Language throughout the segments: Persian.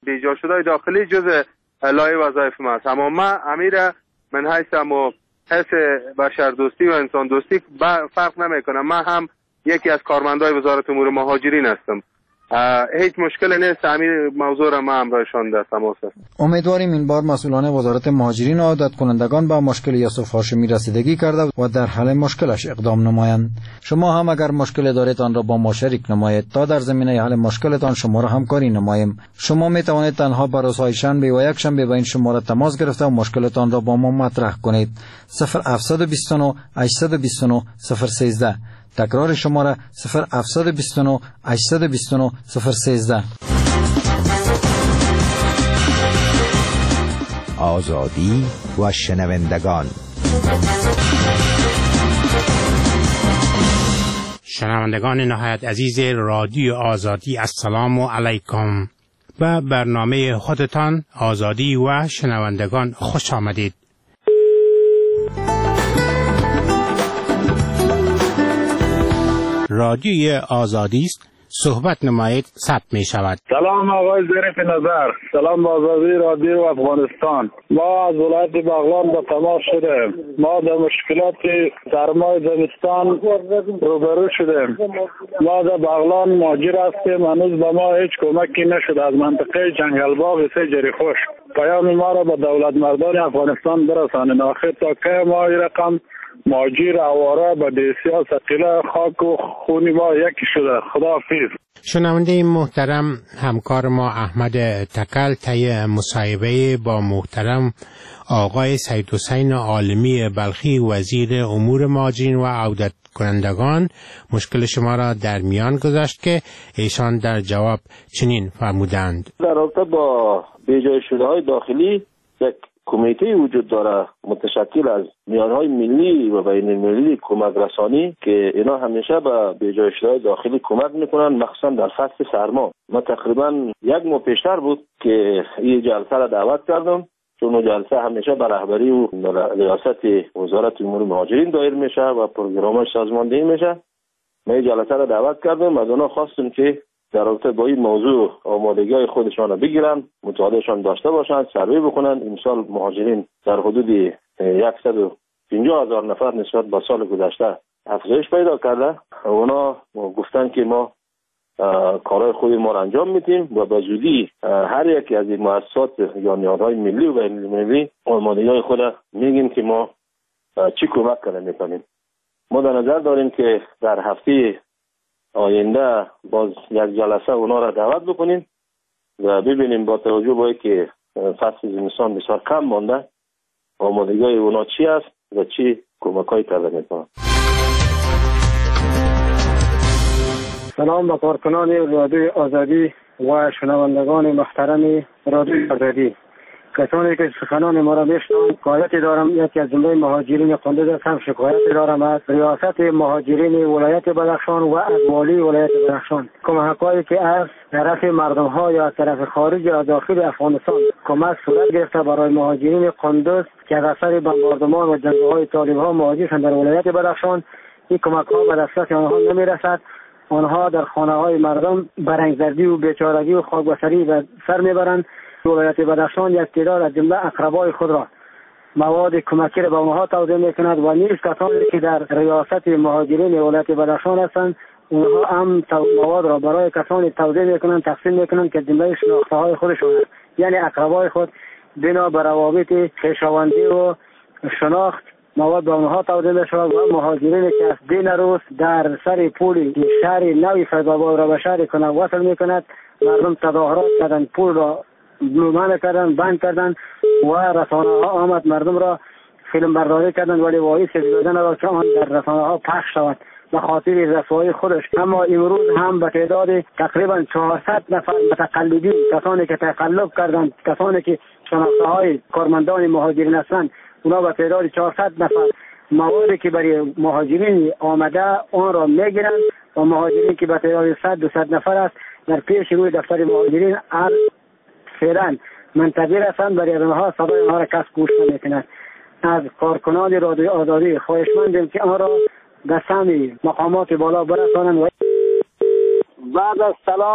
بیجا شده داخلی جز لایه وظایف ما است. اما ما امیر من حیث بشردوستی و انسان دوستی فرق نمیکنم. من هم یکی از کارمندای وزارت امور مهاجرین هستم. هیچ مشکلی نیست. امیر موضوع را ما هم برایشان در تماس هستیم. امیدواریم این بار مسئولان وزارت مهاجرین و عادت کنندگان به مشکل یوسف هاشمی رسیدگی کرده و در حل مشکلش اقدام نمایند. شما هم اگر مشکل دارید آن را با ما شریک نمایید تا در زمینه حل مشکلتان شما را همکاری نماییم. شما می توانید تنها بر روزهای شنبه و یک شنبه با این شماره تماس گرفته و مشکلتان را با ما مطرح کنید. 0729 829 013. تکرار شماره 0729 829 013. آزادی و شنوندگان. شنوندگان نهایت عزیز رادیو آزادی، السلام علیکم. به برنامه خودتان آزادی و شنوندگان خوش آمدید. رادیوی آزادی است، صحبت نمایید ثبت می شود. سلام آقای ظریف نظر، سلام با آزادی رادیو افغانستان. ما از ولایت بغلان با تماس شدیم. ما در مشکلات سرمای زمستان روبرو شدیم. ما در بغلان مهاجر هستیم، هنوز به ما هیچ کمکی نشد از منطقه جنگلباغ سجری خوش. پیام ما را به دولت مردان افغانستان برسانید. آخر تا که ما این رقم مهاجر آواره به دیسیا ثقیله خاک و خونی ما یکی شده. خداحافظ. شنونده محترم، همکار ما احمد تکل طی مصاحبه با محترم آقای سید حسین عالمی بلخی وزیر امور مهاجرین و عودت کنندگان مشکل شما را در میان گذاشت که ایشان در جواب چنین فرمودند: در رابطه با بیجای شده های داخلی یک کمیته وجود داره متشکل از میانهای ملی و بین المللی کمک رسانی که اینا همیشه به بیجای شده داخلی کمک میکنن، مخصوصا در فصل سرما. ما تقریبا یک ماه پیشتر بود که این جلسه را دعوت کردم، چون جلسه همیشه به رهبری و ریاست وزارت امور مهاجرین دایر میشه و پروگرامش سازماندهی میشه. ما این جلسه را دعوت کردم، از اونا خواستم که در رابطه با این موضوع آمادگی خودشان را بگیرن، مطالعهشان داشته باشند، سروی بکنن. امسال مهاجرین در حدود 150,000 نفر نسبت به سال گذشته افزایش پیدا کرده. اونا گفتن که ما کارهای خود ما را انجام میدیم و به زودی هر یکی از این مؤسسات یا نهادهای ملی و بین المللی آمادگی خود میگیم که ما چی کمک کنیم میکنیم. ما در نظر داریم که در هفته آینده باز یک جلسه اونا را دعوت بکنیم و ببینیم با توجه به که فصل زمستان بسیار کم مانده آمادگی اونا چی است و چی کمک‌های کرده میکنن. سلام به کارکنان رادیو آزادی و شنوندگان محترم رادیو آزادی. کسانی که سخنان ما را میشنوند، شکایتی دارم. یکی از جمله مهاجرین قندوز هستم. شکایتی دارم از ریاست مهاجرین ولایت بدخشان و از والی ولایت بدخشان. کمک‌هایی که از طرف مردم‌ها یا از طرف خارج یا داخل افغانستان کمک صورت گرفته برای مهاجرین قندوز که از اثر بمباردمان و جنگ‌های طالب‌ها مهاجر شدند در ولایت بدخشان، این کمک‌ها به دسترس آنها نمی‌رسد. آنها در خانه‌های مردم برنگزدی و بیچارگی و خاکبسری و سر میبرند. ولایت بدخشان یک تعداد از جمله اقربای خود را مواد کمکی را به آنها توزیع میکند و نیز کسانی که در ریاست مهاجرین ولایت بدخشان هستند اونها هم مواد را برای کسانی توزیع میکنند، تقسیم میکنند که جمله شناخته های خودشون است. یعنی اقربای خود بنا بر روابط خویشاوندی و شناخت مواد به آنها توزیع میشود و مهاجرین که از دین روز در سر پول شهر نوی فیض‌آباد را به شهر کنه وصل میکند، مردم تظاهرات کردند، پول را منع کردن، بند کردن و رسانه ها آمد مردم را فیلم برداری کردن، ولی واقعی سزیدن را که آن در رسانه ها پخش شود به خاطر رسوایی خودش. اما امروز هم به تعداد تقریبا 400 نفر متقلبین، کسانی که تقلب کردند، کسانی که شناخته های کارمندان مهاجرین هستند، اونا به تعداد 400 نفر موادی که برای مهاجرین آمده آن را میگیرند و مهاجرین که به تعداد 100-200 نفر است در پیش روی دفتر مهاجرین فعلا منتظر هستند، برای آنها صدای آنها را کس گوش نمی‌کند. از کارکنان رادیو آزادی خواهشمندیم که آن را به سمع مقامات بالا برسانند. و بعد از سلام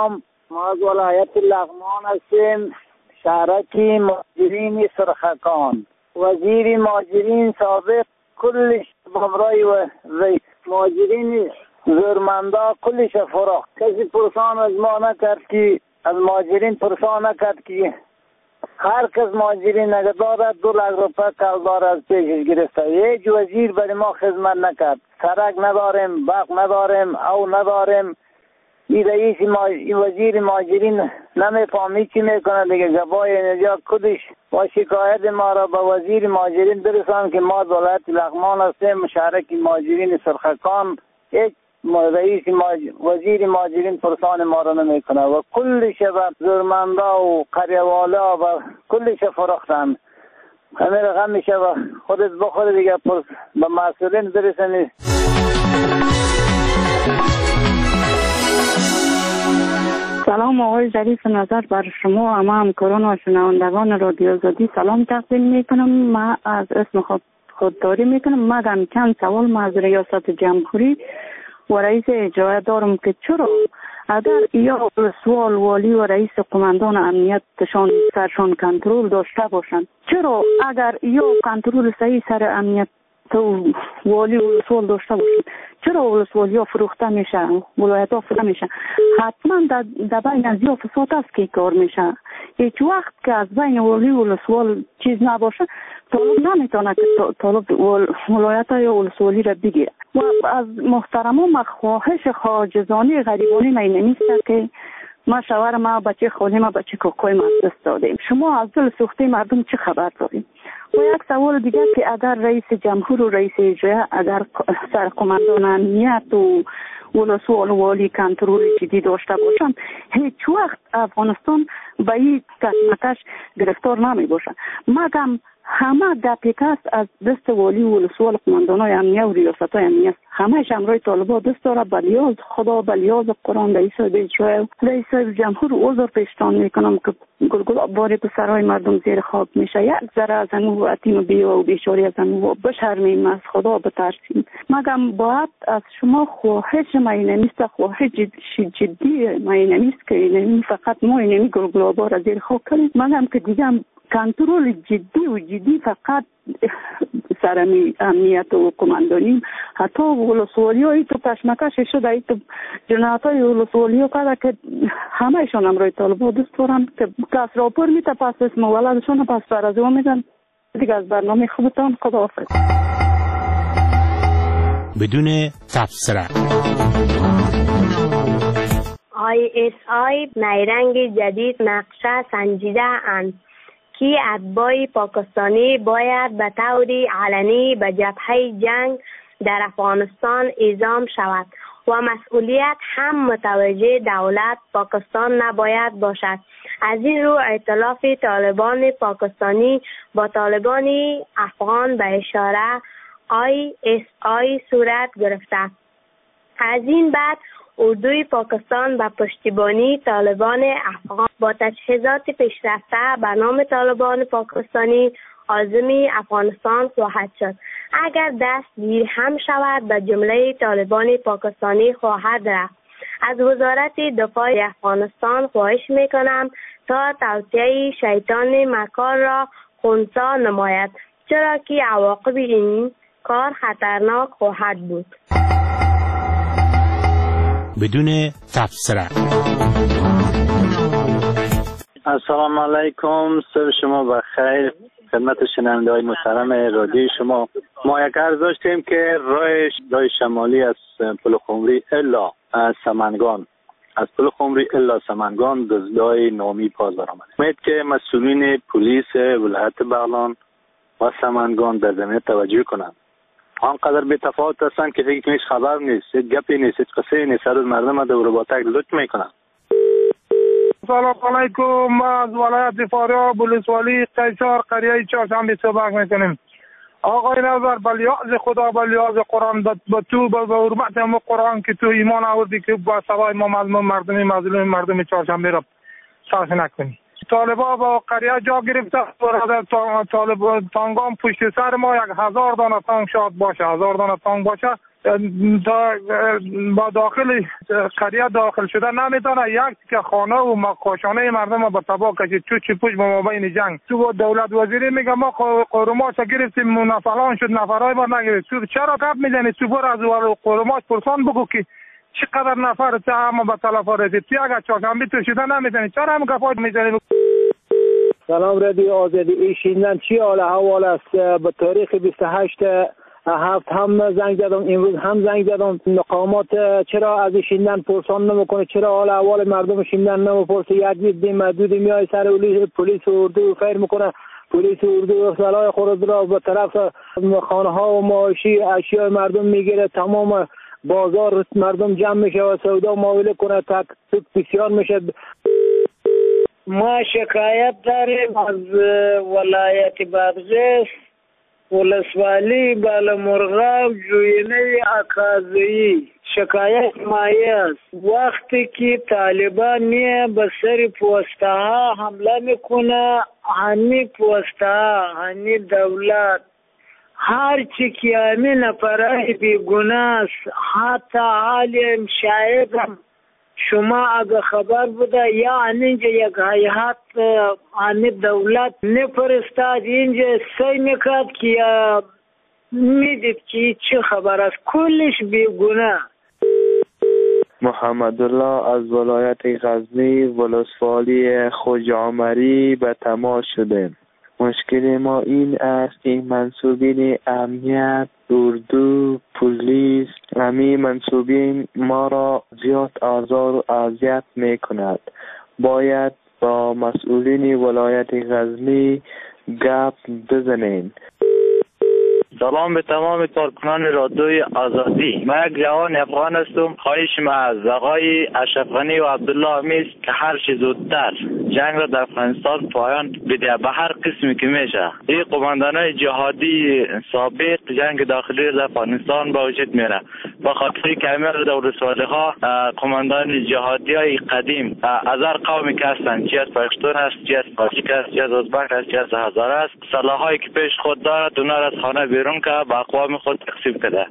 ما از ولایت لغمان هستیم، شهرک مهاجرین سرخکان. وزیر مهاجرین سابق کلش بمرای و مهاجرین زورمندا کلش فراخت. کسی پرسان از ما نکرد که از مهاجرین پرسان نکرد که هر کس مهاجرین اگه دارد 2 لک روپیه کلدار از پیشش گرفته. هیچ وزیر برای ما خدمت نکرد. سرک نداریم، باغ نداریم، او نداریم. این رئیس وزیر مهاجرین نمیفهمی چی میکنه دیگه. گبای اینجا کدش و شکایت ما را به وزیر مهاجرین برسان که ما ولایت لغمان هستیم، شهرک مهاجرین سرخکان. هیچ رئیس وزیر مهاجرین پرسان ما را نمیکنه و کلش به زورمندا و قریوالا و کلش فروختن. همه رقم میشه و خودت بخوره دیگه به مسئولین برسنی. سلام آقای ظریف نظر بر شما، همه همکاران و شنوندگان رادیو آزادی سلام تقدیم میکنم. من از اسم خودداری میکنم. من چند سوال از ریاست جمهوری و رئیس اجرایی دارم که چرا اگر یا سوال والی و رئیس قماندان امنیتشان سرشان کنترل داشته باشند، چرا اگر یا کنترل صحیح سر امنیت تو والی و سوال داشته باشند، چرا ولسوالی ها فروخته میشه، ولایت ها فروخته میشه؟ حتما در بین از یا فساد است که کار میشه. هیچ وقت که از بین والی و ولسوال چیز نباشه طالب نمیتونه که طالب ولایت ها یا ولسوالی را بگیره. و از محترمان خواهش خواجزانی غریبانی نمیسته که ما شوهر ما بچه خالی ما بچه کوکوی ما دست دادیم. شما از دل سوخته مردم چه خبر داریم؟ و یک سوال دیگه که اگر رئیس جمهور و رئیس اجرایی اگر سرقماندان امنیت و ولسوال و والی کنترل جدی داشته باشند، هیچ وقت افغانستان به این کشمکش گرفتار نمی باشه. مگم همه دپیکاست از دست والی و ولسوال قماندانای امنیت و ریاست های امنیت همه امرای طالبان دست داره. بلیاز خدا، بلیاز قرآن، رئیس اجرایی رئیس جمهور عذر پیشتان میکنم که گلگل باری به سرای مردم زیر خاک میشه. یک ذره از انو عتیم بیوا و بیچاری از انو بشرمیم، از خدا بترسیم. مگم باید از شما خواهش ما اینمیست، خواهش جدی ما اینمیست که اینمی فقط ما اینمی گلگل بار زیر خاک کنیم. مگم که دیگه کنترل جدی فقط سر امنیت و قماندانی، حتی ولسوالی هایی تو کشمکش شده، ای تو جنایت های ولسوالی ها کرده که همه ایشان امرای طالبان دست دارن که کس راپور میته پس اسم ولدشان پس فرازی ها میدن. دیگه از برنامه خوبتان خداحافظ. بدون تبصره ISI نیرنگ جدید نقشه سنجیده اند که اتباع پاکستانی باید به طور علنی به جبهه جنگ در افغانستان اعزام شود و مسئولیت هم متوجه دولت پاکستان نباید باشد. از این رو ائتلاف طالبان پاکستانی با طالبان افغان به اشاره ISI صورت گرفته. از این بعد اردوی پاکستان به پشتیبانی طالبان افغان با تجهیزات پیشرفته به نام طالبان پاکستانی عازم افغانستان خواهد شد. اگر دستگیر هم شود به جمله طالبان پاکستانی خواهد رفت. از وزارت دفاع افغانستان خواهش میکنم تا توطئه شیطان مکار را خنثی نماید، چرا که عواقب این کار خطرناک خواهد بود. بدون تبصره. السلام علیکم، صبح شما بخیر. خدمت شنونده های محترم رادیو شما، ما یک عرض داشتیم که راه شمالی از پل خمری الا سمنگان، از پل خمری الا سمنگان دزدای نامی پاز برآمده. امید که مسئولین پلیس ولایت بغلان و سمنگان در زمینه توجه کنند. آنقدر به تفاوت هستند که فکر هیچ خبر نیست، گپی نیست، هیچ قصه نیست، هر روز مردم دور با تک لوت میکنن. سلام علیکم، ما از ولایت فاریاب ولسوالی قیصر قریه چهارشنبه صحبت میکنیم. آقای نظر بلیاز خدا، بلیاز قرآن، به تو به حرمت هم قرآن که تو ایمان آوردی که با سوای ما مظلوم چهارشنبه را سرش نکنی. طالبا با قریه جا گرفته، طالب تانگام پشت سر ما 1000 دانه تانگ شاد باشه، 1000 دانه تانگ باشه با داخل قریه داخل شده نمیتونه. یک که خانه و مقاشانه مردم به تباه کشید. چی پوش به مابین جنگ. تو دولت وزیری میگه ما قرماش گرفتیم فلان شد نفرای بار نگرفت. چرا گپ میزنی؟ تو بر از قرماش پرسان بگو که چقدر نفر چه همه به تلف رسید. تو اگر چهارشنبه تو شده نمیزنی چرا هم گپات میزنی؟ سلام رادیو آزادی. این شیندن چی حال احوال است؟ به تاریخ 28 هفت هم زنگ زدم، امروز هم زنگ زدم. مقامات چرا از شیندن پرسان نمیکنه؟ چرا حال احوال مردم شیندن نمیپرسه؟ یک دید محدودی میای سر پلیس و اردو فیر میکنه. پلیس و اردو سلاح خورد را به طرف خانه ها و معاشی اشیاء مردم میگیره. تمام بازار مردم جمع میشه و سودا معامله کنه. تک بسیار میشه. ما شکایت داریم از ولایت بادغیس، ولسوالی بالامرغاب، جوینه اکاذی. شکایت مایه است وقتی که طالبان به سر پوسته ها حمله میکنه، هنی پوسته ها، هنی دولت، هر چی که همین نفرهای بیگناه است. حتی حالی شاید شما اگه خبر بوده یا اینجا یک هیئت آن دولت نفرستاد اینجا سی میکرد که میدید که چه خبر است. کلش بیگناه. محمد الله از ولایت غزنی، ولسوالی خوجامری به تماس شدیم. مشکل ما این است که منصوبین امنیت، اردو، پلیس، همین منصوبین ما را زیاد آزار و اذیت می کند. باید با مسئولین ولایت غزنی گپ بزنین. سلام به تمام کارکنان رادیوی آزادی. من یک جوان افغان هستم. خواهش ما از آقای اشرف غنی و عبدالله حمید که هر چه زودتر جنگ را در افغانستان پایان بده به هر قسمی که میشه. این قماندانای جهادی سابق جنگ داخلی در افغانستان با وجود میره. با خاطر که همه دولت‌سوالی ها قماندان جهادی های قدیم از هر قومی که هستند، چی از پشتون است، چی از تاجیک است، چی از ازبک است، چی از هزاره است، سلاحایی که پیش خود دارد اونا را از خانه بیرون که با اقوام خود تقسیم کرده.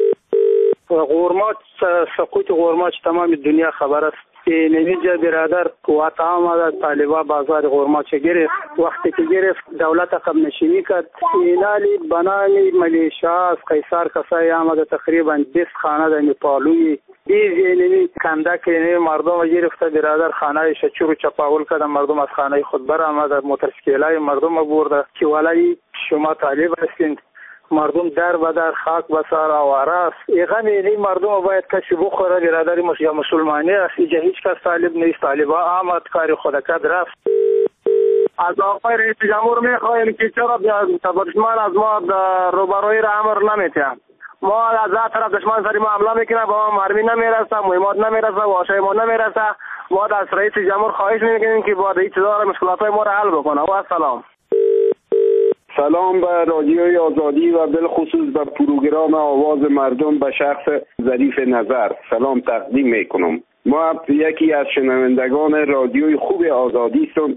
غورماچ، سقوط غورماچ تمام دنیا خبر است. نمیجا برادر و تمام طالبان بازار غورماچ گرفت. وقتی که گرفت دولت عقب نشینی کرد. اینالی بنانی ملیشا از قیصر کسای آمده تقریبا 20 خانه در پالوی بیزی کندک مردم گرفته. برادر خانه شچور چپاول کرد. مردم از خانه خود برآمد. موتورسیکلای مردم برده که ولای شما طالب هستید. مردم در و در خاک بسار آواره است. این مردم باید کسی بخوره. برادری مسلمانی است. اینجا هیچ کس طالب نیست. طالبا آمد کاری خود کرد رفت. از آقای رئیس جمهور میخواهیم که چرا دشمن از ما روبروی را امر نمیتیم. ما از طرف دشمن سری ما حمله میکنه، با ما مرمی نمیرسه، مهمات نمیرسه، واشای ما نمیرسه. ما از رئیس جمهور خواهش میکنیم که با این چیزا مشکلات ما را حل بکنه. و السلام. سلام به رادیوی آزادی و بالخصوص به پروگرام آواز مردم به شخص ظریف نظر سلام تقدیم میکنم. ما یکی از شنوندگان رادیوی خوب آزادی هستم.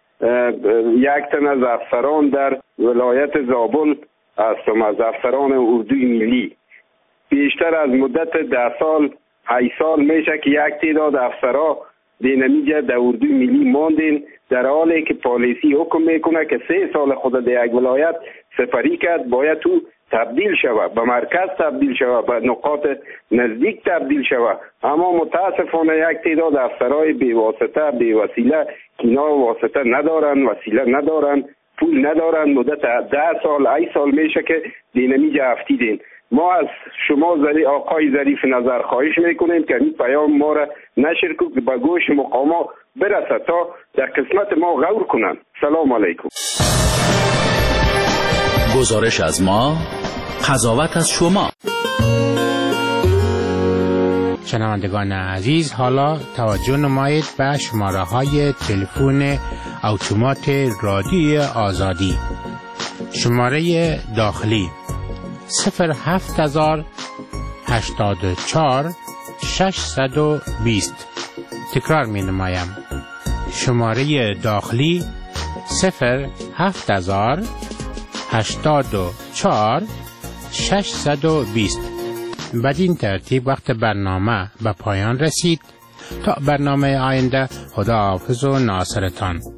یک تن از افسران در ولایت زابل هستم، از افسران اردوی ملی. بیشتر از مدت 10 سال 8 سال میشه که یک تعداد افسرها دینمیجه در اردوی ملی ماندین، در حالی که پالیسی حکم میکنه که 3 سال خود در یک ولایت سفری کرد باید تو تبدیل شود، به مرکز تبدیل شود، به نقاط نزدیک تبدیل شود. اما متاسفانه یک تعداد افسرهای بی واسطه بی وسیله که اینا واسطه ندارن، وسیله ندارن، پول ندارن، مدت 10 سال 8 سال میشه که دینمیجه افتیدین. ما از شما آقای ظریف نظر خواهش میکنیم که این پیام ما را نشر کنید که به گوش مقاما برسه تا در قسمت ما غور کنن. سلام علیکم. گزارش از ما، قضاوت از شما. شنوندگان عزیز، حالا توجه نمایید به شماره های تلفن اتومات رادیوی آزادی. شماره داخلی 07084 620. تکرار می نمایم. شماره داخلی 07084 620. بدین ترتیب وقت برنامه به پایان رسید. تا برنامه آینده، خداحافظ و ناصرتان.